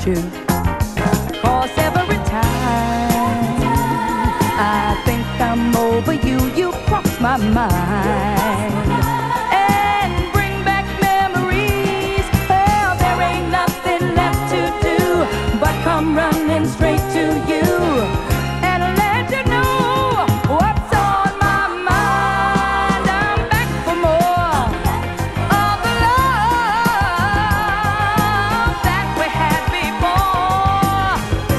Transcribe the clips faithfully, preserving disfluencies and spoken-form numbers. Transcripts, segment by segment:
you. 'Cause every time I think I'm over you, you cross my mind and bring back memories. Well, there ain't nothing left to do but come running straight to you and let you know what's on my mind. I'm back for more of the love that we had before.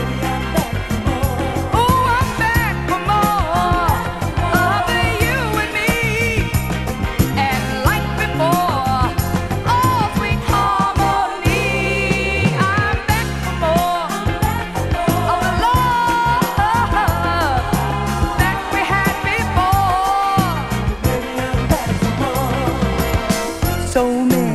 Oh, I'm back for more of the you and me and like before. Oh, sweet harmony. I'm back for more of the love that we had before. So many